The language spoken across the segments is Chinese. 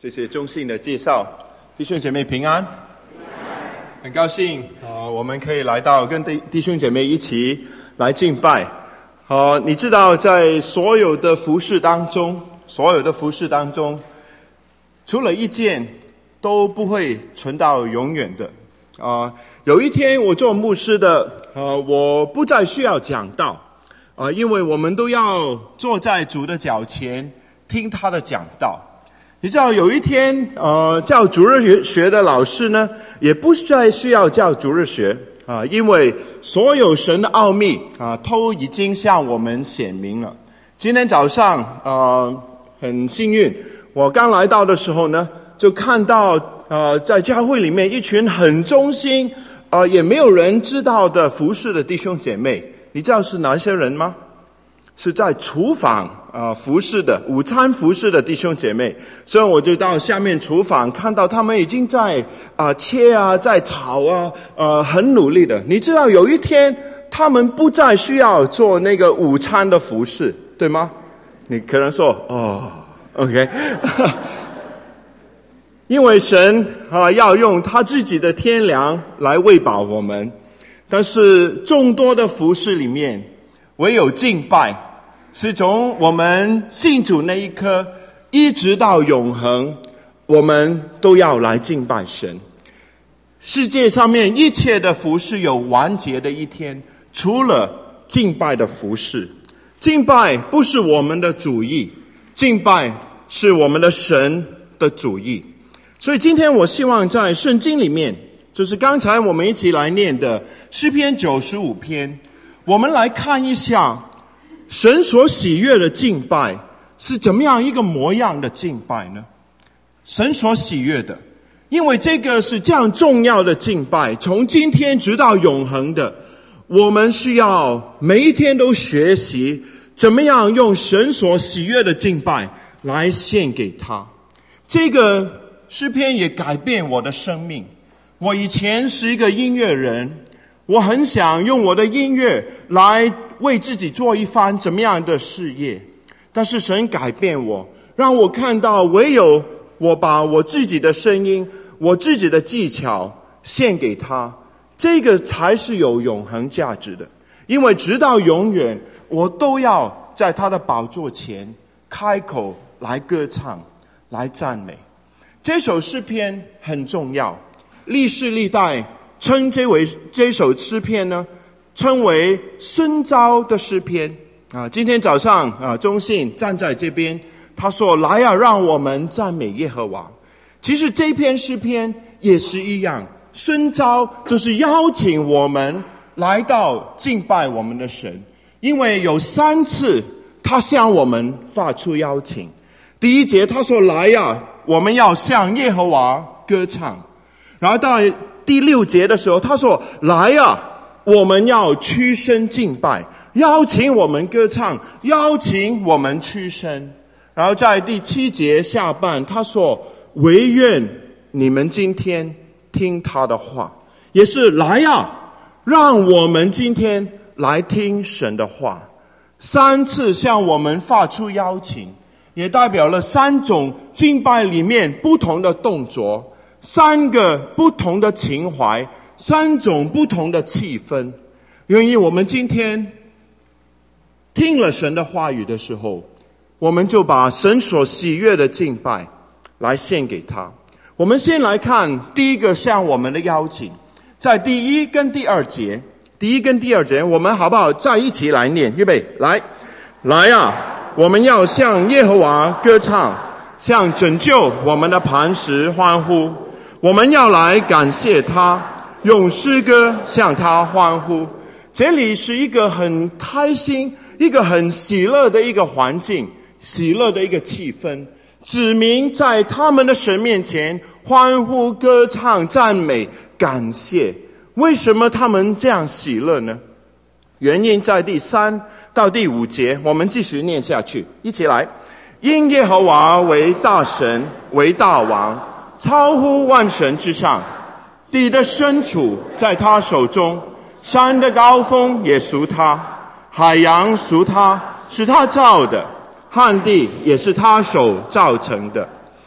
谢谢中信的介绍，弟兄姐妹平安。很高兴我们可以来到跟弟兄姐妹一起来敬拜。你知道在所有的服事当中，除了一件都不会存到永远的。有一天我做牧师的，我不再需要讲道，因为我们都要坐在主的脚前听他的讲道。你知道有一天教主日学的老师呢，也不再需要教主日学因为所有神的奥秘都已经向我们显明了。今天早上很幸运，我刚来到的时候呢，就看到在教会里面一群很忠心也没有人知道的服事的弟兄姐妹。你知道是哪些人吗？是在厨房服事的，午餐服事的弟兄姐妹。所以我就到下面厨房，看到他们已经在切在炒很努力的。你知道有一天他们不再需要做那个午餐的服事，对吗？你可能说OK 因为神要用他自己的天粮来喂饱我们。但是众多的服事里面，唯有敬拜是从我们信主那一刻一直到永恒，我们都要来敬拜神。世界上面一切的服事有完结的一天，除了敬拜的服事。敬拜不是我们的主意，敬拜是我们的神的主意。所以今天我希望在圣经里面，就是刚才我们一起来念的诗篇95篇，我们来看一下神所喜悦的敬拜是怎么样一个模样的敬拜呢？神所喜悦的，因为这个是这样重要的敬拜，从今天直到永恒的，我们需要每一天都学习怎么样用神所喜悦的敬拜来献给他。这个诗篇也改变我的生命。我以前是一个音乐人，我很想用我的音乐来为自己做一番怎么样的事业，但是神改变我，让我看到唯有我把我自己的声音，我自己的技巧献给他，这个才是有永恒价值的。因为直到永远，我都要在他的宝座前开口来歌唱，来赞美。这首诗篇很重要，历世历代称这首诗篇呢，称为宣召的诗篇今天早上中信站在这边，他说来让我们赞美耶和华。其实这篇诗篇也是一样，宣召就是邀请我们来到敬拜我们的神。因为有3次他向我们发出邀请。第1节他说来我们要向耶和华歌唱。然后到第6节的时候他说来我们要屈身敬拜，邀请我们歌唱，邀请我们屈身。然后在第7节下半他说惟愿你们今天听他的话，也是来让我们今天来听神的话。3次向我们发出邀请，也代表了3种敬拜里面不同的动作，3个不同的情怀，3种不同的气氛。因为我们今天听了神的话语的时候，我们就把神所喜悦的敬拜来献给他。我们先来看第一个向我们的邀请，在第1跟第2节。第1跟第2节我们好不好再一起来念？预备，来我们要向耶和华歌唱，向拯救我们的磐石欢呼。我们要来感谢他，用诗歌向他欢呼。这里是一个很开心，一个很喜乐的一个环境，喜乐的一个气氛，指明在他们的神面前欢呼歌唱赞美感谢。为什么他们这样喜乐呢？原因在第3到第5节，我们继续念下去，一起来。因耶和华为大神，为大王，超乎万神之上，地的深处在他手中，山的高峰也属他，海洋属他，是他造的，旱地也是他手造成的。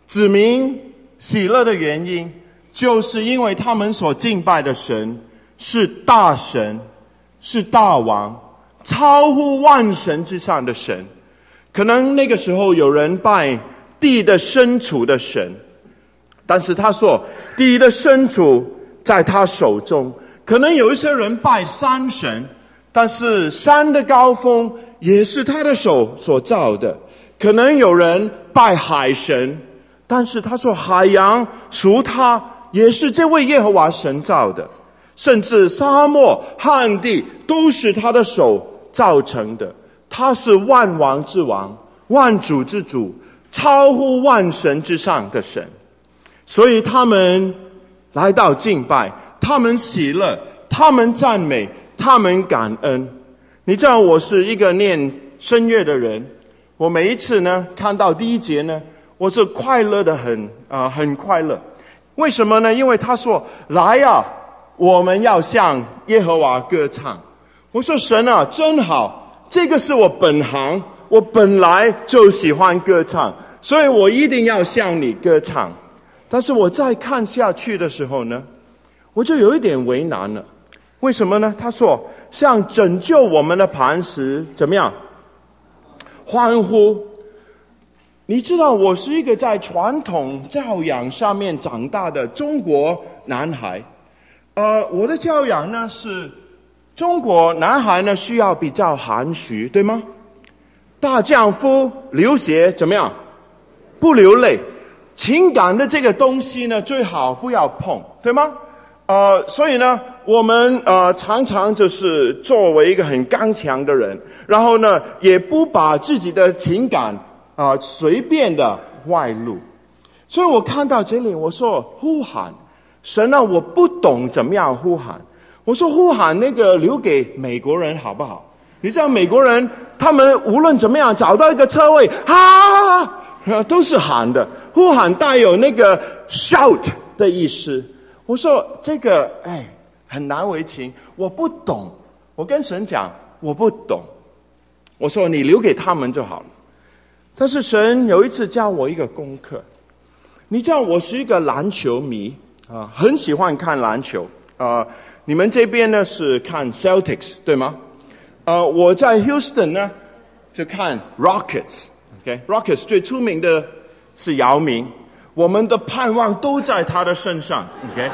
指明喜乐的原因，就是因为他们所敬拜的神是大神，是大王，超乎万神之上的神。可能那个时候有人拜地的深处的神，但是他说地的深处在他手中。可能有一些人拜山神，但是山的高峰也是他的手所造的。可能有人拜海神，但是他说海洋属他，也是这位耶和华神造的。甚至沙漠旱地都是他的手造成的。他是万王之王，万主之主，超乎万神之上的神。所以他们来到敬拜，他们喜乐，他们赞美，他们感恩。你知道我是一个念声乐的人，我每一次呢看到第一节呢，我是快乐的很快乐。为什么呢？因为他说来啊，我们要向耶和华歌唱。我说神啊，真好，这个是我本行，我本来就喜欢歌唱，所以我一定要向你歌唱。但是我再看下去的时候呢，我就有一点为难了。为什么呢？他说像拯救我们的磐石怎么样欢呼。你知道我是一个在传统教养上面长大的中国男孩，我的教养呢是中国男孩呢需要比较含蓄，对吗？大丈夫流血怎么样不流泪，情感的这个东西呢最好不要碰，对吗？所以呢我们常常就是作为一个很刚强的人，然后呢也不把自己的情感随便的外露。所以我看到这里，我说呼喊神啊，我不懂怎么样呼喊。我说呼喊那个留给美国人好不好？你知道美国人他们无论怎么样找到一个车位都是喊的，呼喊带有那个 shout 的意思。我说这个很难为情，我不懂。我跟神讲我不懂，我说你留给他们就好了。但是神有一次教我一个功课。你知道我是一个篮球迷很喜欢看篮球你们这边呢是看 Celtics 对吗？我在 Houston 呢就看 Rockets。Rockets 最出名的是姚明，我们的盼望都在他的身上。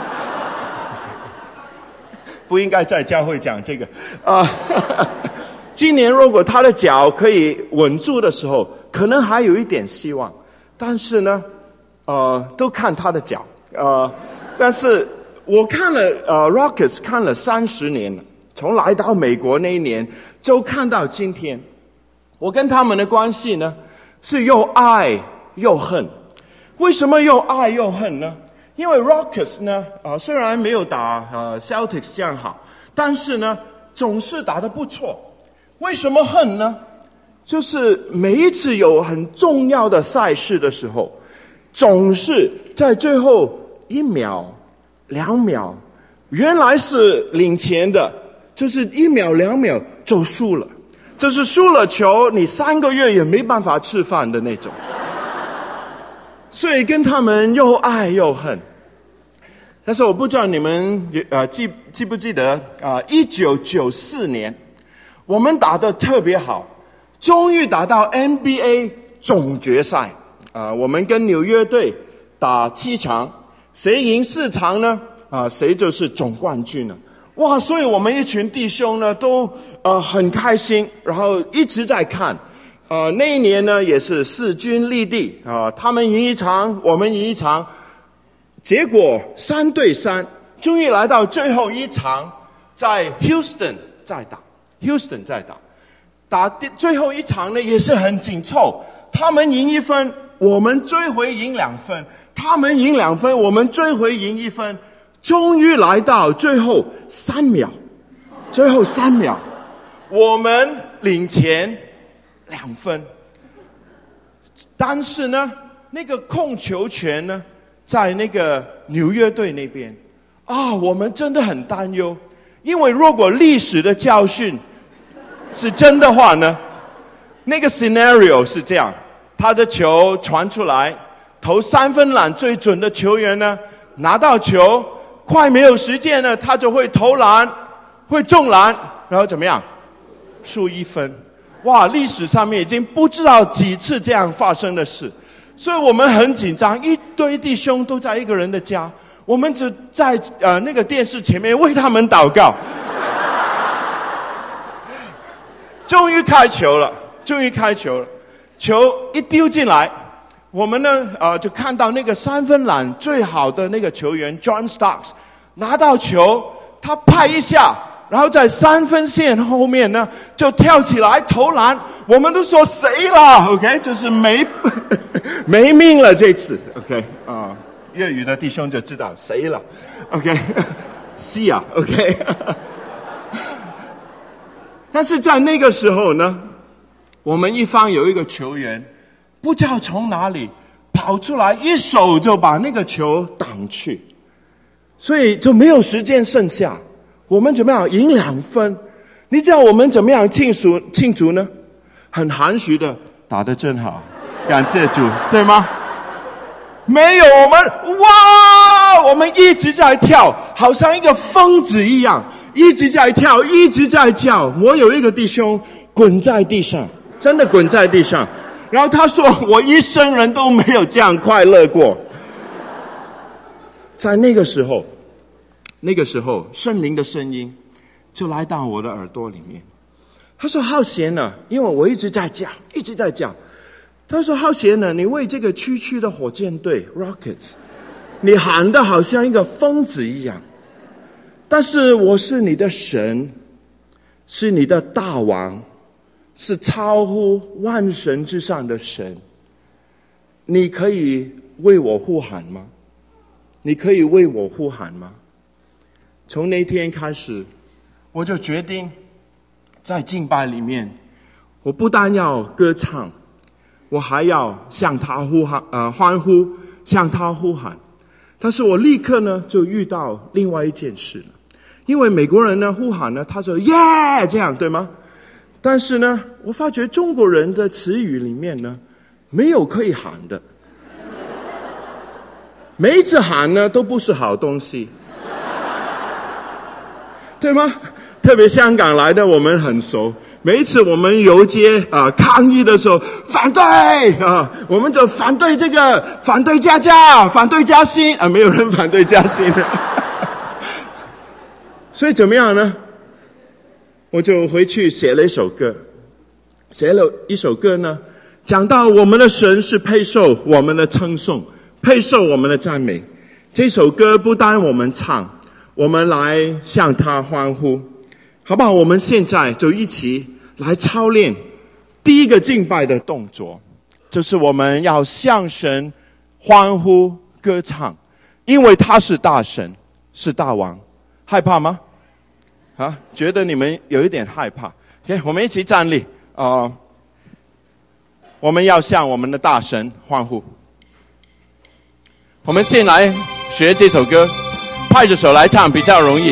不应该在教会讲这个今年如果他的脚可以稳住的时候，可能还有一点希望。但是呢都看他的脚但是我看了Rockets 看了30年了，从来到美国那一年就看到今天。我跟他们的关系呢是又爱又恨。为什么又爱又恨呢？因为 Rockets 呢虽然没有打Celtics 这样好，但是呢总是打得不错。为什么恨呢？就是每一次有很重要的赛事的时候，总是在最后1秒2秒，原来是领前的，就是1秒2秒就输了，就是输了球你3个月也没办法吃饭的那种。所以跟他们又爱又恨。但是我不知道你们记不记得1994年我们打得特别好，终于打到 NBA 总决赛我们跟纽约队打7场，谁赢4场呢谁就是总冠军了。哇，所以我们一群弟兄呢都很开心，然后一直在看那一年呢也是势均力敌他们赢1场我们赢1场，结果3对3，终于来到最后1场，在 Houston 再打打最后1场呢也是很紧凑，他们赢1分我们追回赢2分，他们赢2分我们追回赢1分，终于来到最后3秒，我们领前2分。但是呢那个控球权呢在那个纽约队那边我们真的很担忧，因为如果历史的教训是真的话呢，那个 scenario 是这样，他的球传出来， 投3分篮最准的球员呢，拿到球快没有时间了，他就会投篮，会中篮，然后怎么样？输1分。哇，历史上面已经不知道几次这样发生的事，所以我们很紧张，一堆弟兄都在一个人的家，我们只在那个电视前面为他们祷告。终于开球了，球一丢进来，我们呢就看到那个3分篮最好的那个球员 John Starks 拿到球，他拍一下，然后在3分线后面呢就跳起来投篮，我们都说谁了 OK 就是没命了这次 OK 粤语的弟兄就知道谁了 OK 是啊 OK 但是在那个时候呢，我们一方有一个球员不知道从哪里跑出来，一手就把那个球挡去，所以就没有时间剩下，我们怎么样赢2分？你知道我们怎么样庆祝呢？很含蓄的，打得真好，感谢主，对吗？没有，我们一直在跳，好像一个疯子一样，一直在跳，一直在叫。我有一个弟兄滚在地上，真的滚在地上，然后他说我一生人都没有这样快乐过。在那个时候圣灵的声音就来到我的耳朵里面，他说浩贤呢，因为我一直在叫，他说浩贤呢，你为这个区的火箭队 Rockets 你喊得好像一个疯子一样，但是我是你的神，是你的大王，是超乎万神之上的神，你可以为我呼喊吗？从那天开始，我就决定在敬拜里面，我不但要歌唱，我还要向他欢呼，向他呼喊。但是我立刻呢就遇到另外一件事了，因为美国人呢呼喊呢，他说耶这样对吗？但是呢，我发觉中国人的词语里面呢，没有可以喊的，每一次喊呢都不是好东西，对吗？特别香港来的我们很熟，每一次我们游街抗议的时候，反对我们就反对这个，反对加价，反对加薪没有人反对加薪的所以怎么样呢？我就回去写了一首歌呢，讲到我们的神是配受我们的称颂，配受我们的赞美。这首歌不单我们唱，我们来向他欢呼，好不好？我们现在就一起来操练第一个敬拜的动作，就是我们要向神欢呼歌唱，因为他是大神，是大王。害怕吗？觉得你们有一点害怕。OK， 我们一起站立我们要向我们的大神欢呼。我们先来学这首歌，拍着手来唱比较容易。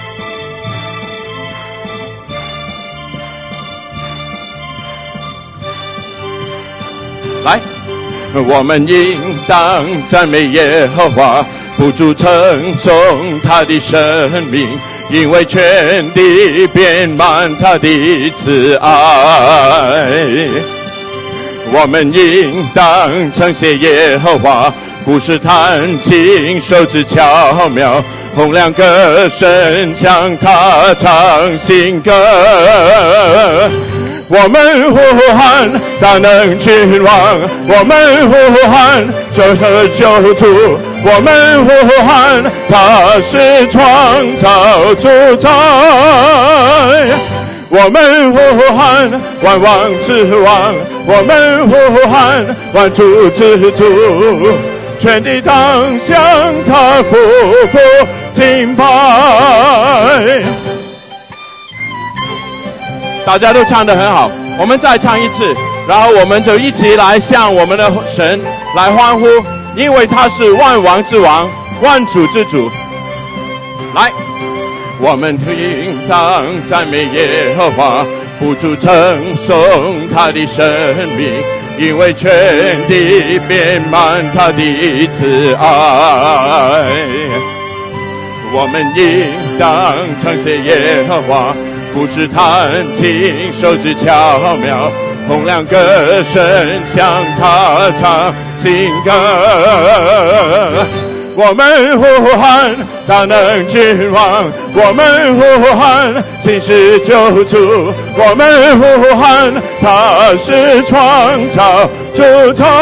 来，我们应当赞美耶和华，不住称颂他的生命，因为全地遍满他的慈爱。我们应当称谢耶和华，不是弹琴手指巧妙，洪亮歌声向他唱新歌。我们呼喊大能君王，我们呼喊救和救主，我们呼喊他是创造主宰，我们呼喊万王之王，我们呼喊万主之主，全地当向他匍匐敬拜。大家都唱得很好，我们再唱一次，然后我们就一起来向我们的神来欢呼，因为他是万王之王，万主之主。来，我们应当赞美耶和华，不住称颂他的生命， 因为全地遍满他的慈爱。我们应当称谢耶和华，不是弹琴手指巧妙，洪亮歌声向他唱新歌。我们呼喊大能君王，我们呼喊新世救主，我们呼喊他是创造主宰，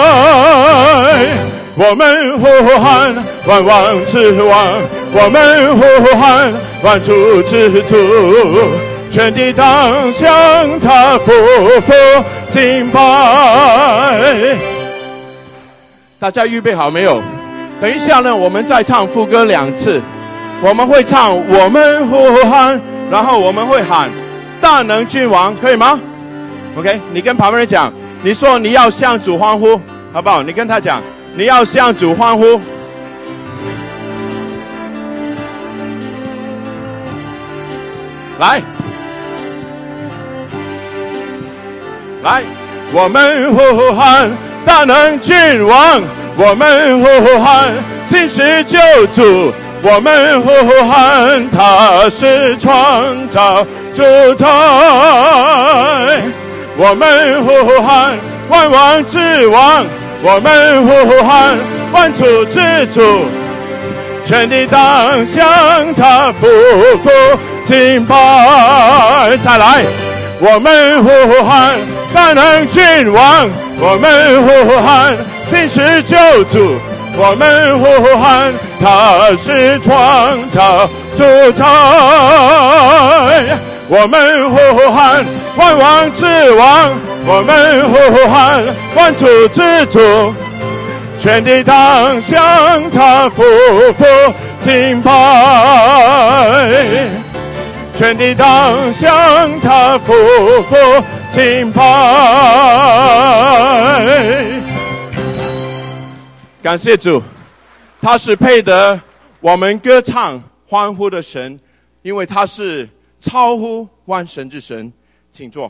我们呼喊万王之王，我们呼喊万主之主，全地当向他匍匐敬拜。大家预备好没有？等一下呢，我们再唱副歌2次，我们会唱我们呼喊，然后我们会喊大能君王，可以吗 ？OK， 你跟旁边人讲，你说你要向主欢呼，好不好？你跟他讲，你要向主欢呼。来，我们呼喊大能君王，我们呼喊新世救主，我们呼喊他是创造主宰，我们呼喊万王之王，我们呼喊万主之主，全地当向他匍匐敬拜。再来，我们呼喊大能君王，我们呼喊新世救主，我们呼喊他是创造主宰，我们呼喊万王之王，我们呼喊万主之主，全地当向他匍匐敬拜，全地当向他匍匐敬拜。感谢主，他是配得我们歌唱欢呼的神，因为他是超乎万神之神。请坐。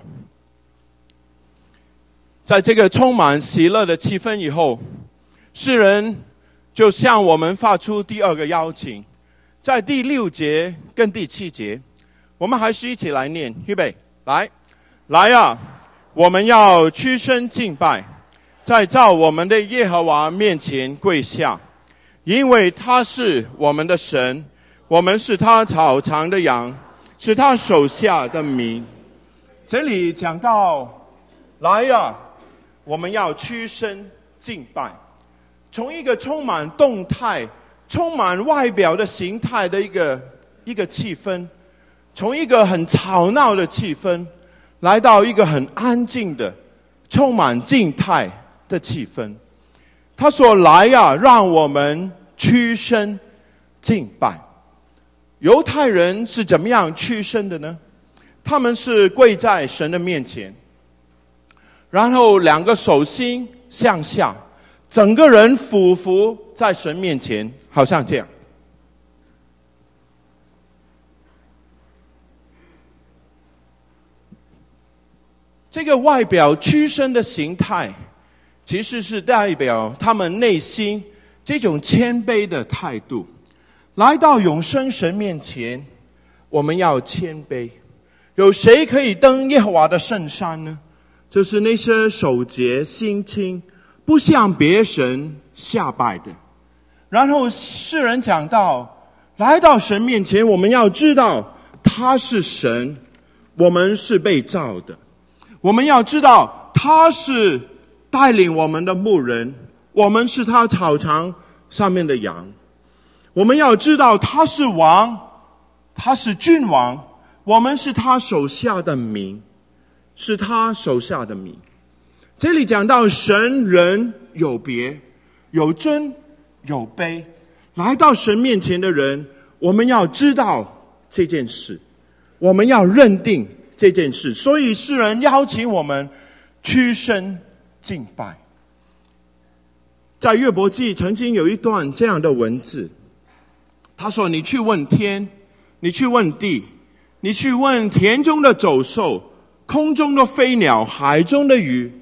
在这个充满喜乐的气氛以后，诗人就向我们发出第2个邀请，在第6节跟第7节，我们还是一起来念，预备，来啊，我们要屈身敬拜，在造我们的耶和华面前跪下，因为他是我们的神，我们是他草场的羊，是他手下的民。这里讲到，来啊，我们要屈身敬拜，从一个充满动态、充满外表的形态的一个气氛，从一个很吵闹的气氛，来到一个很安静的、充满静态的气氛。他说：“来啊，让我们屈身敬拜。”犹太人是怎么样屈身的呢？他们是跪在神的面前，然后2个手心向下，整个人俯伏在神面前，好像这样。这个外表屈身的形态，其实是代表他们内心这种谦卑的态度。来到永生神面前，我们要谦卑。有谁可以登耶和华的圣山呢？就是那些手洁心清、不向别神下拜的。然后诗人讲到，来到神面前，我们要知道他是神，我们是被造的。我们要知道他是带领我们的牧人，我们是他草场上面的羊。我们要知道他是王，他是君王，我们是他手下的民，是他手下的民。这里讲到神人有别，有尊有卑。来到神面前的人，我们要知道这件事，我们要认定这件事。所以诗人邀请我们屈身敬拜。在约伯记曾经有一段这样的文字，他说：你去问天，你去问地，你去问田中的走兽，空中的飞鸟，海中的鱼，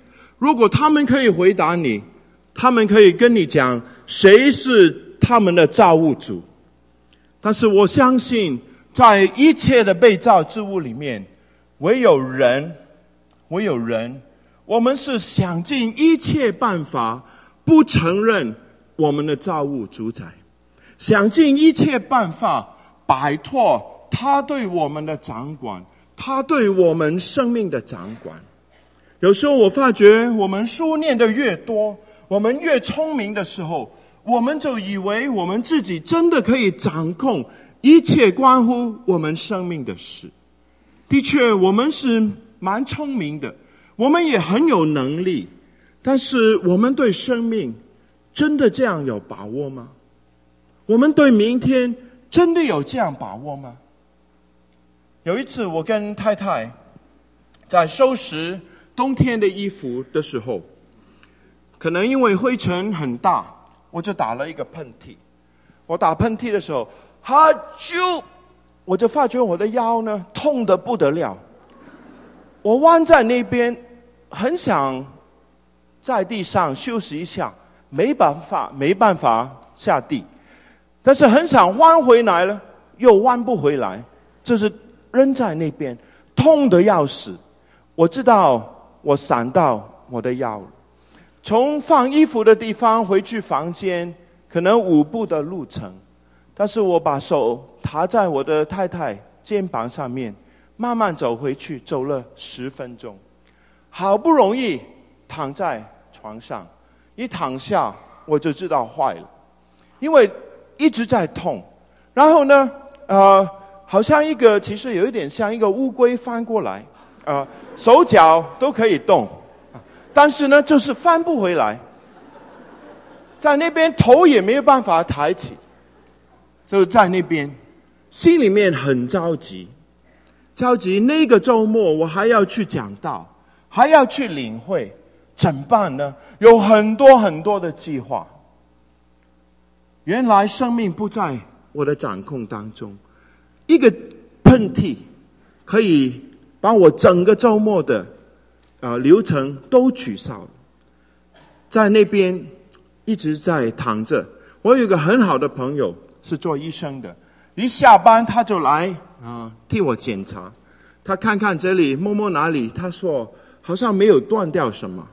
如果他们可以回答你，他们可以跟你讲谁是他们的造物主。但是我相信，在一切的被造之物里面，唯有人，我们是想尽一切办法不承认我们的造物主宰，想尽一切办法摆脱他对我们的掌管，他对我们生命的掌管。有时候我发觉，我们书念的越多，我们越聪明的时候，我们就以为我们自己真的可以掌控一切关乎我们生命的事。的确，我们是蛮聪明的，我们也很有能力，但是我们对生命真的这样有把握吗？我们对明天真的有这样把握吗？有一次我跟太太在收拾冬天的衣服的时候，可能因为灰尘很大，我就打了一个喷嚏。我打喷嚏的时候，哈啾，我就发觉我的腰呢痛得不得了。我弯在那边，很想在地上休息一下，没办法下地，但是很想弯回来了，又弯不回来，就是扔在那边，痛得要死。我知道我闪到我的腰了。从放衣服的地方回去房间，可能5步的路程，但是我把手搭在我的太太肩膀上面，慢慢走回去，走了10分钟，好不容易躺在床上，一躺下我就知道坏了，因为一直在痛。然后呢，好像其实有一点像一个乌龟翻过来，手脚都可以动，但是呢，就是翻不回来，在那边头也没有办法抬起，就在那边，心里面很着急。那个周末我还要去讲道，还要去领会，怎么办呢？有很多很多的计划。原来生命不在我的掌控当中，一个喷嚏可以把我整个周末的流程都取消了。在那边一直在躺着。我有一个很好的朋友是做医生的，一下班他就来替我检查，他看看这里，摸摸哪里，他说好像没有断掉什么，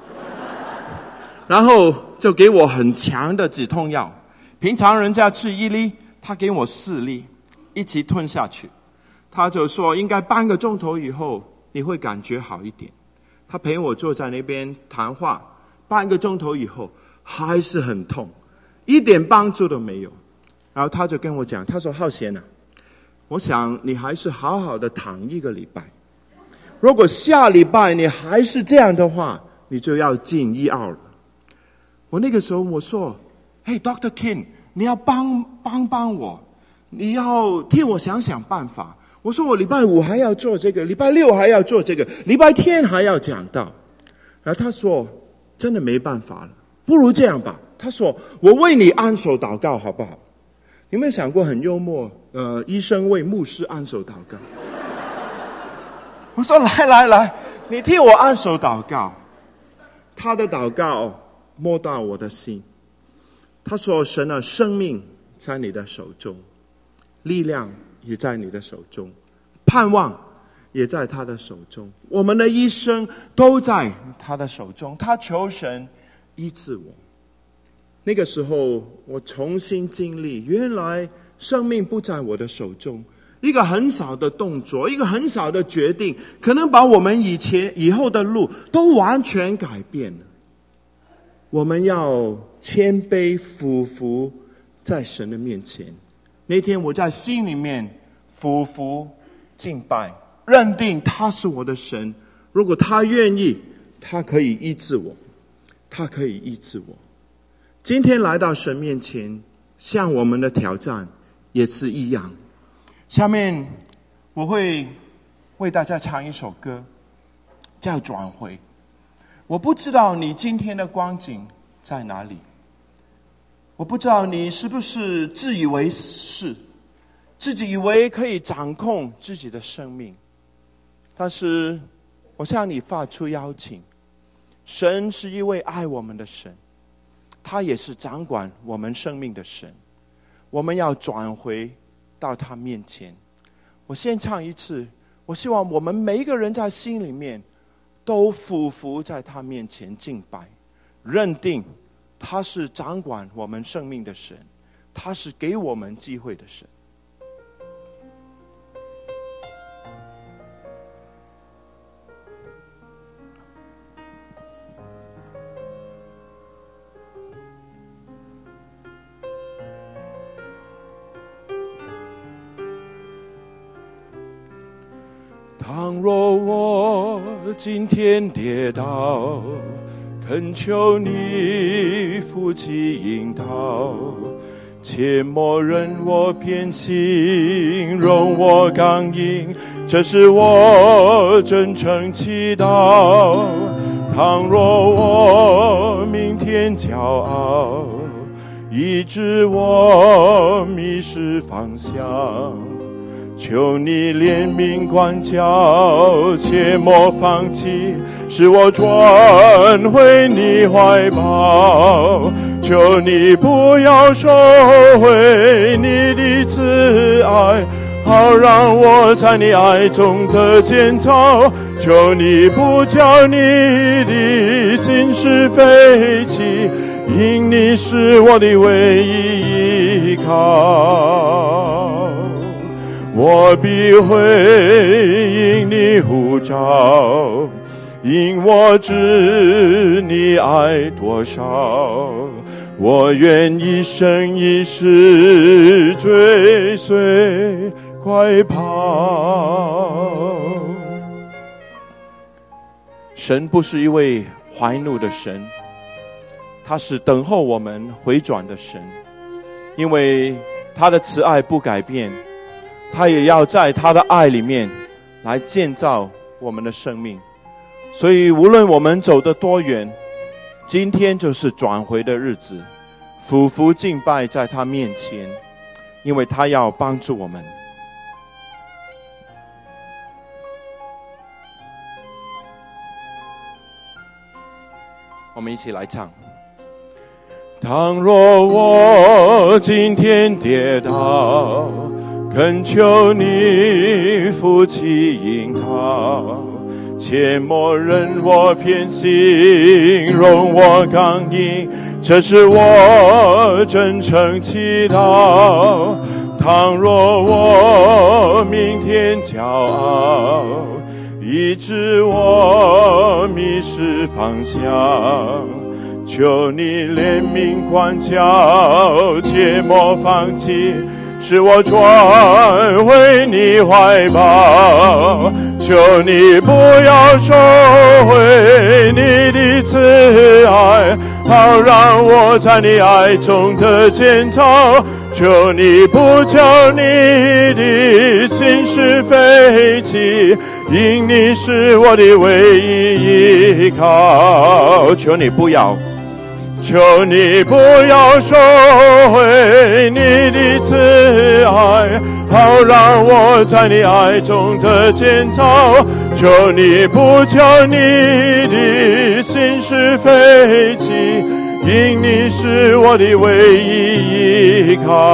然后就给我很强的止痛药。平常人家吃1粒，他给我4粒，一起吞下去。他就说应该半个钟头以后你会感觉好一点。他陪我坐在那边谈话，半个钟头以后还是很痛，一点帮助都没有。然后他就跟我讲，他说浩贤啊，我想你还是好好的躺1个礼拜，如果下礼拜你还是这样的话，你就要进医院了。我那个时候我说，Hey Dr. King， 你要帮我，你要替我想想办法。我说我礼拜5还要做这个，礼拜6还要做这个，礼拜天还要讲道。然后他说真的没办法了，不如这样吧，他说我为你按手祷告好不好？你有没有想过很幽默，医生为牧师按手祷告。我说来，你替我按手祷告。他的祷告摸到我的心。他说神啊，生命在你的手中，力量也在你的手中，盼望也在他的手中，我们的一生都在他的手中。他求神医治我。那个时候我重新经历，原来生命不在我的手中，一个很小的动作，一个很小的决定，可能把我们以后的路都完全改变了。我们要谦卑俯伏在神的面前。那天我在心里面俯伏敬拜，认定他是我的神，如果他愿意，他可以医治我，他可以医治我。今天来到神面前，像我们的挑战也是一样。下面我会为大家唱一首歌，叫转回。我不知道你今天的光景在哪里，我不知道你是不是自以为是，自己以为可以掌控自己的生命，但是我向你发出邀请， 神是一位爱我们的神，他也是掌管我们生命的神。我们要转回到他面前。我先唱一次，我希望我们每一个人在心里面都俯伏在他面前敬拜，认定他是掌管我们生命的神，他是给我们机会的神。倘若我今天跌倒，恳求你扶起引导，切莫任我偏行，容我刚硬，这是我真诚祈祷。倘若我明天骄傲，以致我迷失方向，求你怜悯管教，切莫放弃，使我转回你怀抱。求你不要收回你的慈爱，好让我在你爱中得建造。求你不叫你的心事废弃，因你是我的唯一依靠。我必回应你呼召，因我知你爱多少。我愿一生一世追随快跑。神不是一位怀怒的神，他是等候我们回转的神，因为他的慈爱不改变，他也要在他的爱里面来建造我们的生命。所以无论我们走得多远，今天就是转回的日子，俯伏敬拜在他面前，因为他要帮助我们。我们一起来唱。倘若我今天跌倒，恳求你扶起引导，切莫任我偏行，容我刚硬，这是我真诚祈祷。倘若我明天骄傲，以致我迷失方向，求你怜悯管教，切莫放弃，使我转回你怀抱。求你不要收回你的慈爱，好让我在你爱中得建造。求你不叫你的心事废弃，因你是我的唯一依靠。求你不要收回你的慈爱，好让我在你爱中得建造。求你不叫你的心事废弃，因你是我的唯一依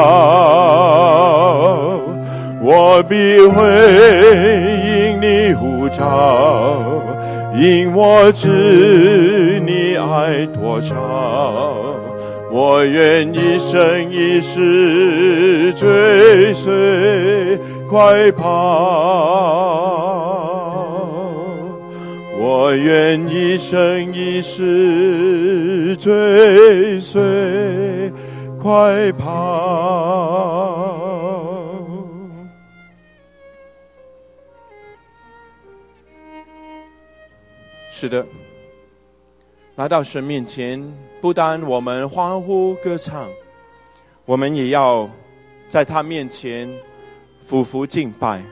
靠。我必回应你呼召，因我知你爱多少。我愿一生一世追随快跑。我愿一生一世追随快跑。是的，来到神面前，不但我们欢呼歌唱，我们也要在他面前俯伏敬拜。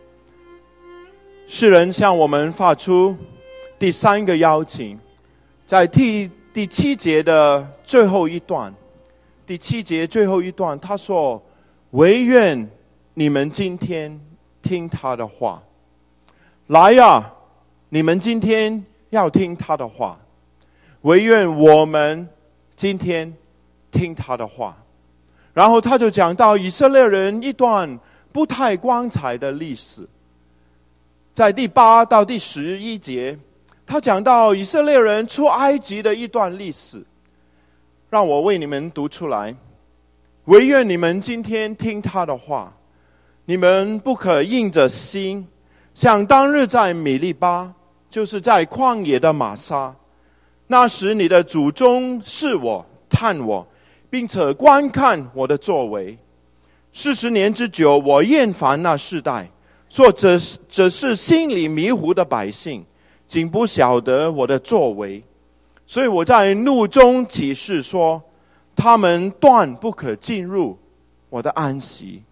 诗人向我们发出第三个邀请，在第七节的最后一段，第七节最后一段，他说：惟愿你们今天听他的话。来呀，你们今天要听他的话。 唯愿我们今天听他的话。然后他就讲到以色列人一段不太光彩的历史，在第8到第11节，他讲到以色列人出埃及的一段历史，让我为你们读出来。唯愿你们今天听他的话，你们不可硬着心，像当日在米利巴，就是在旷野的玛撒。那时你的祖宗试我、探我，并且观看我的作为。40年之久，我厌烦那世代，说这是心里迷糊的百姓，竟不晓得我的作为。所以我在怒中起誓说，他们断不可进入我的安息。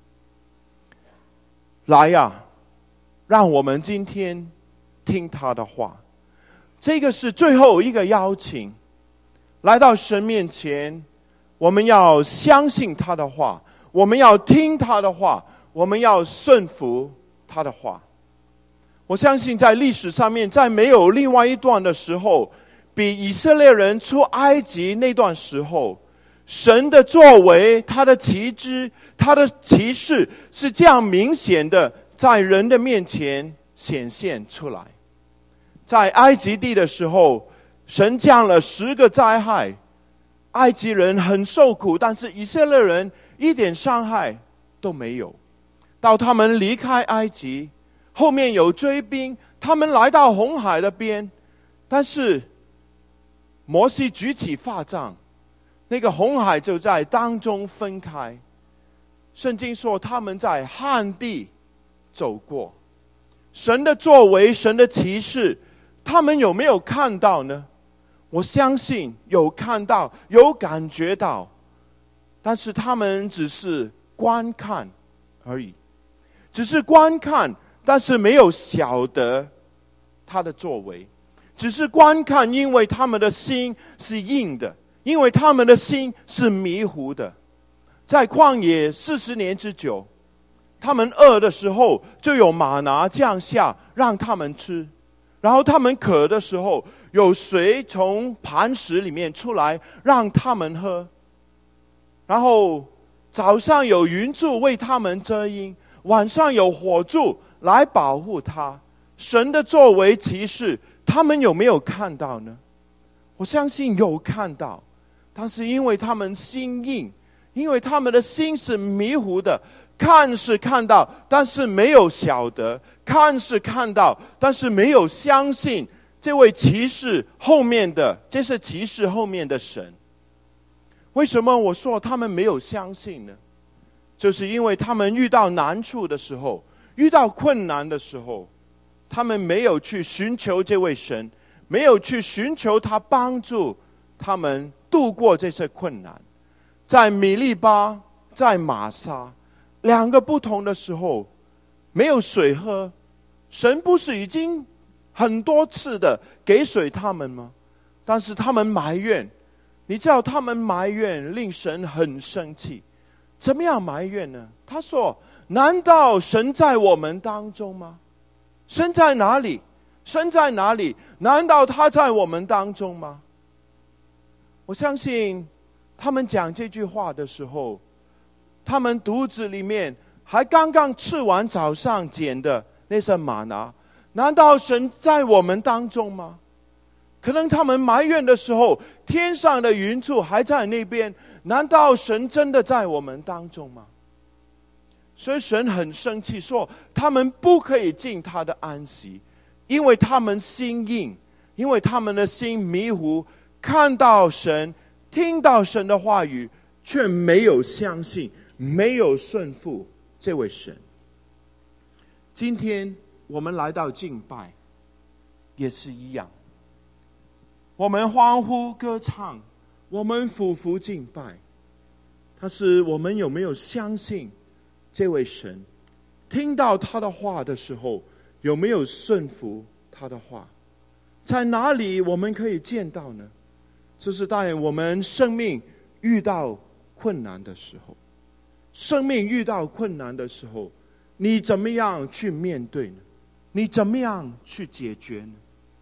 来呀，让我们今天听他的话。这个是最后一个邀请，来到神面前，我们要相信他的话，我们要听他的话，我们要顺服他的话。我相信在历史上面，在没有另外一段的时候，比以色列人出埃及那段时候，神的作为，他的奇迹，他的奇事是这样明显的在人的面前显现出来。在埃及地的时候，神降了10个灾害，埃及人很受苦，但是以色列人一点伤害都没有。到他们离开埃及，后面有追兵，他们来到红海的边，但是摩西举起法杖，那个红海就在当中分开。圣经说他们在旱地走过。神的作为，神的奇事，他们有没有看到呢？我相信有看到，有感觉到，但是他们只是观看而已，只是观看，但是没有晓得他的作为，只是观看，因为他们的心是硬的，因为他们的心是迷糊的。在旷野40年之久，他们饿的时候就有玛拿降下让他们吃，然后他们渴的时候有水从磐石里面出来让他们喝，然后早上有云柱为他们遮阴，晚上有火柱来保护他。神的作为奇事，他们有没有看到呢？我相信有看到，但是因为他们心硬，因为他们的心是迷糊的，看是看到，但是没有晓得；看是看到，但是没有相信这位骑士后面的，这是骑士后面的神。为什么我说他们没有相信呢？就是因为他们遇到难处的时候，遇到困难的时候，他们没有去寻求这位神，没有去寻求他帮助他们度过这些困难。在米利巴，在玛撒，两个不同的时候，没有水喝，神不是已经很多次的给水他们吗？但是他们埋怨，你知道他们埋怨令神很生气。怎么样埋怨呢？他说，难道神在我们当中吗？神在哪里？神在哪里？难道他在我们当中吗？我相信他们讲这句话的时候，他们肚子里面还刚刚吃完早上捡的那些玛拿，难道神在我们当中吗？可能他们埋怨的时候，天上的云柱还在那边，难道神真的在我们当中吗？所以神很生气，说他们不可以进他的安息，因为他们心硬，因为他们的心迷糊，看到神，听到神的话语，却没有相信，没有顺服这位神。今天我们来到敬拜也是一样，我们欢呼歌唱，我们俯伏敬拜，但是我们有没有相信这位神？听到他的话的时候，有没有顺服他的话？在哪里我们可以见到呢？就是在我们生命遇到困难的时候。生命遇到困难的时候，你怎么样去面对呢？你怎么样去解决呢？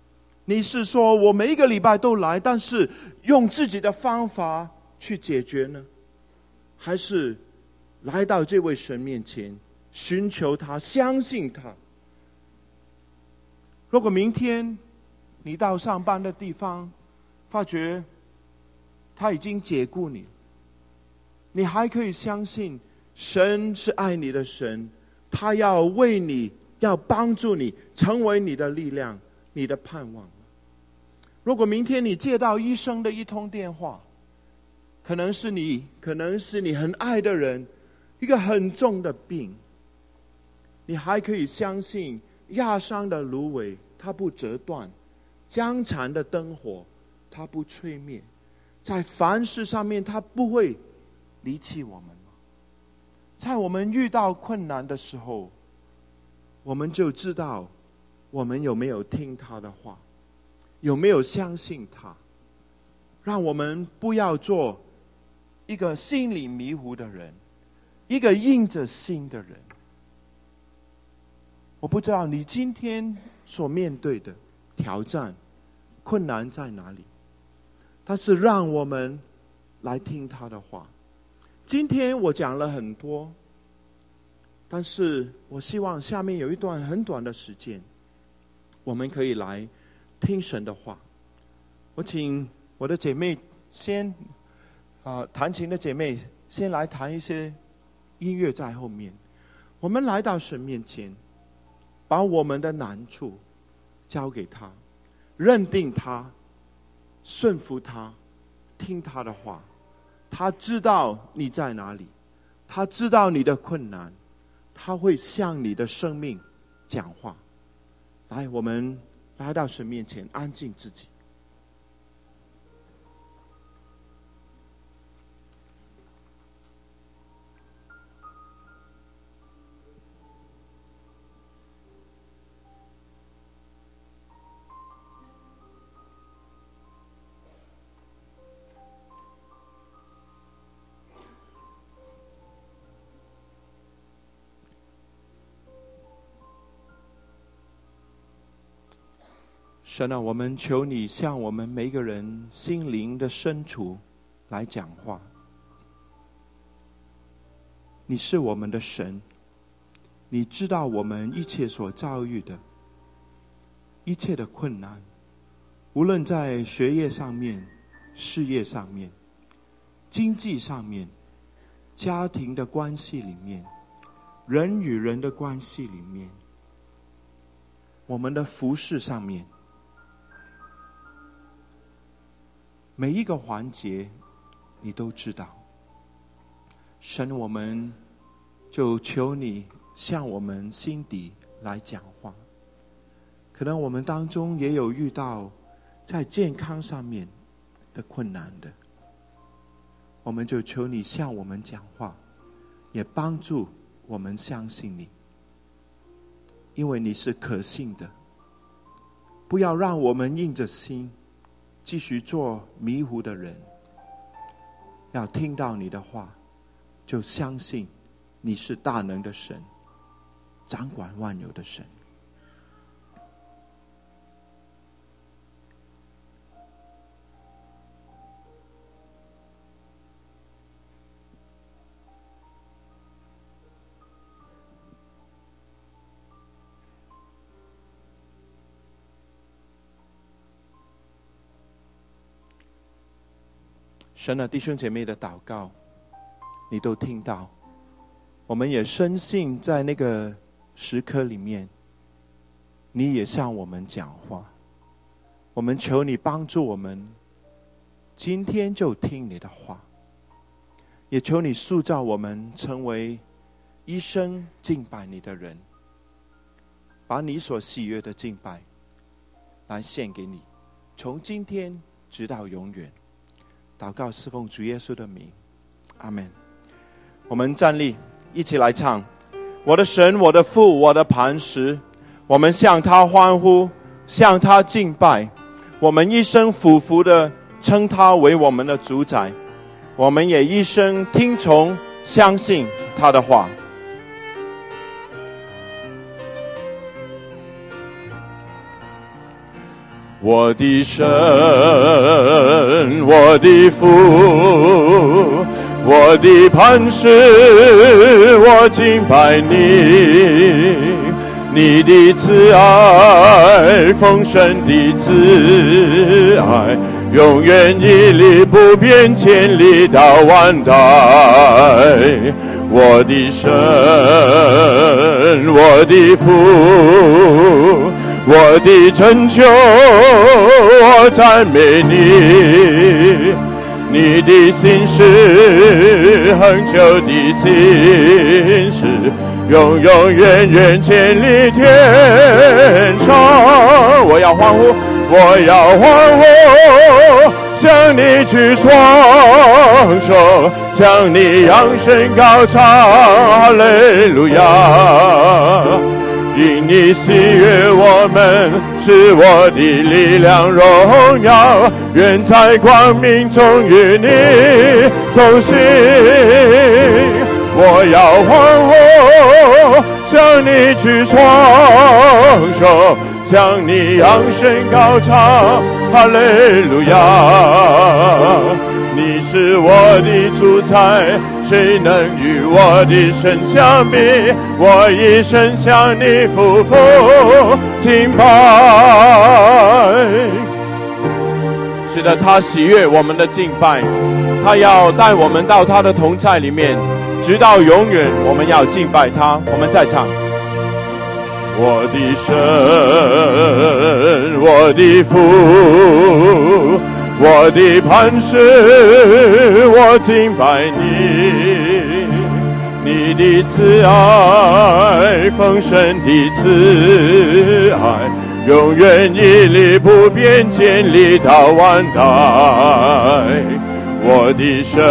你是说我每一个礼拜都来，但是用自己的方法去解决呢？还是来到这位神面前，寻求他，相信他？如果明天你到上班的地方，发觉他已经解雇你，你还可以相信神是爱你的神，他要为你，要帮助你，成为你的力量，你的盼望。如果明天你接到医生的一通电话，可能是你很爱的人一个很重的病，你还可以相信压伤的芦苇它不折断，将残的灯火它不吹灭，在凡事上面它不会离弃我们吗？在我们遇到困难的时候，我们就知道我们有没有听他的话，有没有相信他。让我们不要做一个心里迷糊的人，一个硬着心的人。我不知道你今天所面对的挑战困难在哪里，但是让我们来听他的话。今天我讲了很多，但是我希望下面有一段很短的时间，我们可以来听神的话。我请我的姐妹先弹琴的姐妹先来弹一些音乐在后面。我们来到神面前，把我们的难处交给他，认定他，顺服他，听他的话。他知道你在哪里，他知道你的困难，他会向你的生命讲话。来，我们来到神面前，安静自己。神啊，我们求你向我们每一个人心灵的深处来讲话。你是我们的神，你知道我们一切所遭遇的一切的困难，无论在学业上面、事业上面、经济上面、家庭的关系里面、人与人的关系里面，我们的服事上面，每一个环节你都知道。神，我们就求你向我们心底来讲话。可能我们当中也有遇到在健康上面的困难的，我们就求你向我们讲话，也帮助我们相信你，因为你是可信的。不要让我们硬着心继续做迷糊的人，要听到你的话，就相信你是大能的神，掌管万有的神。神啊，弟兄姐妹的祷告你都听到，我们也深信在那个时刻里面你也向我们讲话。我们求你帮助我们今天就听你的话，也求你塑造我们成为一生敬拜你的人，把你所喜悦的敬拜来献给你，从今天直到永远。祷告侍奉主耶稣的名，阿们。我们站立，一起来唱：我的神，我的父，我的磐石。我们向他欢呼，向他敬拜。我们一生俯伏的称他为我们的主宰，我们也一生听从相信他的话。 我的神，我的父，我的磐石，我敬拜你。你的慈爱，丰盛的慈爱，永远屹立不变，千里到万代。我的神，我的父，我的拯救，我赞美你。你的心事，恒久的心事，永永远远，千里天长。我要欢呼，我要欢呼，向你举双手，向你扬声高唱，哈利路亚。因你喜悦我们，是我的力量荣耀，愿在光明中与你同行。我要欢呼，向你举双手，向你扬声高唱，哈利路亚。你是我的主宰，谁能与我的神相比？我一生向你匍匐敬拜。是的，他喜悦我们的敬拜，他要带我们到他的同在里面，直到永远。我们要敬拜他。我们再唱。我的神，我的父，我的磐石，我敬拜你。你的慈爱，丰盛的慈爱，永远屹立不变，千里到万代。我的神，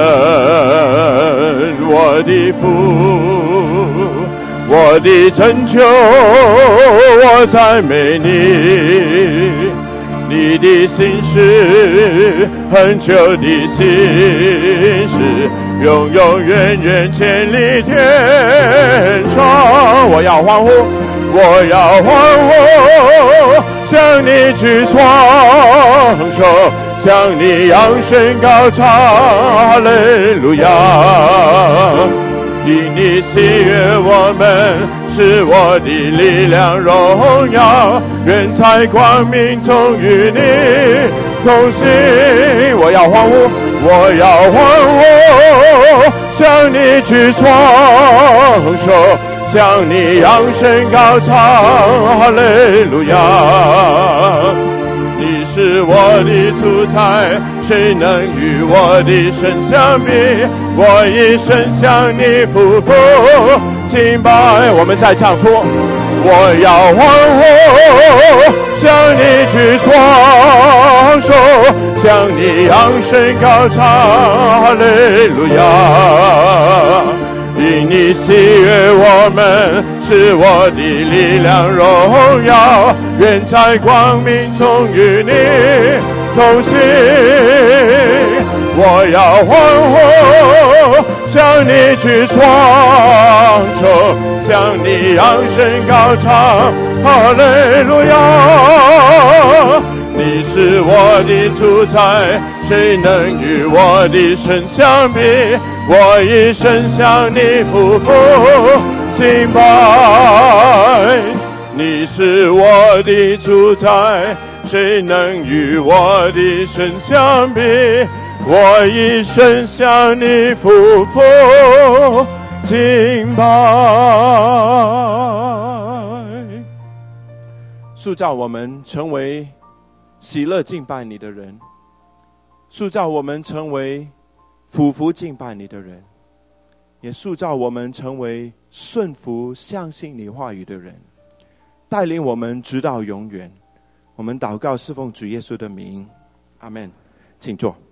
我的父，我的拯救，我赞美你。你的心事，恒久的心事，永永远远，千里天长。我要欢呼，我要欢呼，向你举双手，向你扬声高唱，哈利路亚。因你喜悦我们，是我的力量荣耀，愿在光明中与你同行。我要欢呼，我要欢呼，向你举双手，向你扬声高唱，哈利路亚。你是我的主宰，谁能与我的神相比？我一生向你匍匐敬拜。我们再唱出，我要欢呼，向你举双手，向你扬声高唱，哈利路亚。因你喜悦我们，是我的力量荣耀，愿在光明中与你同行。我要欢呼，向你举双手，向你扬声高唱，哈利路亚。你是我的主宰，谁能与我的神相比？我一生向你匍匐敬拜。你是我的主宰，谁能与我的神相比？我一生向你匍匐敬拜。塑造我们成为喜乐敬拜你的人，塑造我们成为匍匐敬拜你的人，也塑造我们成为顺服相信你话语的人，带领我们直到永远。我们祷告侍奉主耶稣的名，阿们。请坐。